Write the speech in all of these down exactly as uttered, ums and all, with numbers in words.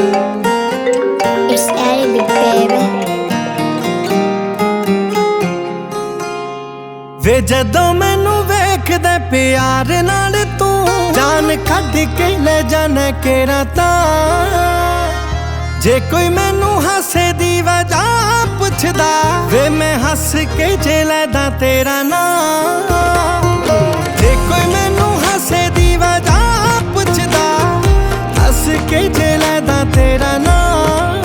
It's Arabic, baby. वे जदों मैनू वेखदा प्यार नाल तू जान कढ के ले जाना केरा तां जे कोई मैनू हासे दी वजह पुछदा वे मैं हस के जे लैदा तेरा नाम। जे कोई मैनू हासे दी वजह पुछदा हस के जे लैदा तेरा नाम।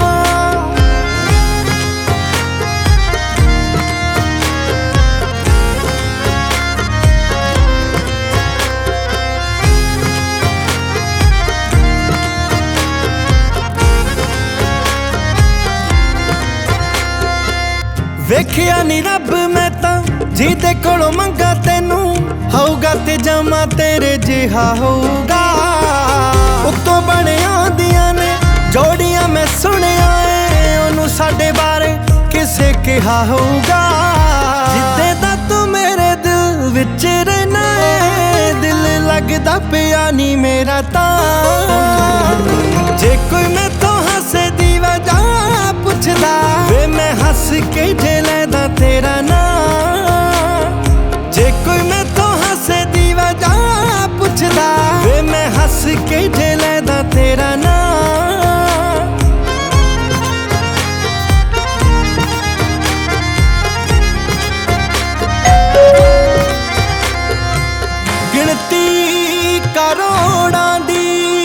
वेखिया नी रब मैं तां जिहदे कोलों मंगा तेनू होऊगा ते जमा तेरे जिहा होऊगा। उत्तों बणिया दियां ने जोड़ियां मैं सुनिया ए ओनू साडे बारे किसे कहा होऊगा। जिद्दे दा तू मेरे दिल विच रहना है दिल लगदा पिया नी मेरा तां। जे कोई मैं तो हसे दी वजह पुछदा वे मैं हस के जे लैदा तेरा नाम। जे कोई मैं तो हसे दी वजह पुछदा वे मैं हस के जे लैदा तेरा नाम। गिनती करोड़ां दी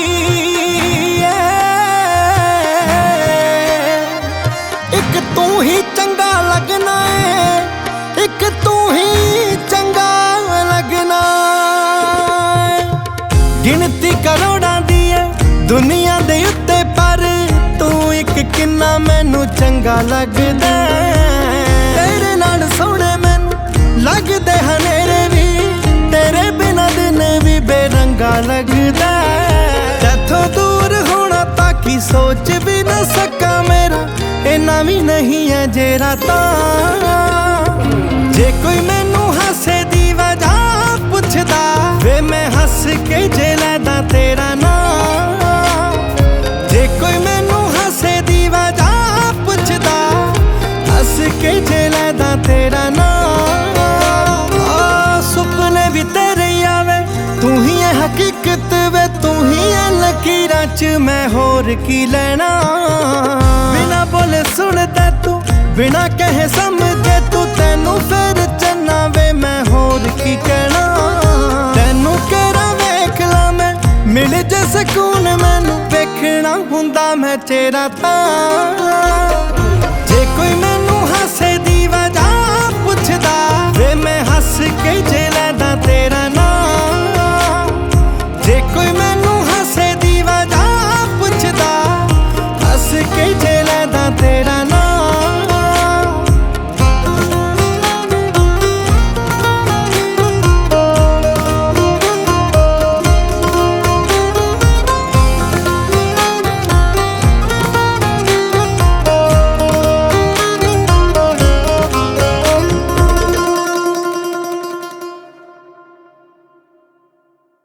एक तू ही चंगा लगना है एक तू ही चंगा लगना है। गिनती करोड़ां दी है दुनिया दे उत्ते पर तू एक किन्ना मैनू चंगा लगदा है। तेरे नाल सोहणे मैनू लगदे हनेरे भी तेरे बिना दिन भी बेरंगा लगदा है। तैथों दूर होना ताकि सोच भी ना सका मेरा इना भी नहीं है जेरा तां। जे कोई मैनू हसे दी वजह पुछदा वे मैं हस के जे लैदा तेरा नाम। जे कोई मैनू हसे दी वजह पुछदा हस के जे लैदा तेरा नाम। आ सुपने भी तेरे आवे तू ही है हकीकत वे तू ही है लकीरां च मैं होर की लेना। बिना बोले सुनदा तू बिना कहे समझे तू तेनू फिर चन्ना वे मैं होर की कहना। तेनू केरा वेख ला मैं मिल जे सकून मैनू वेखना हुंदा मैं चेहरा तां।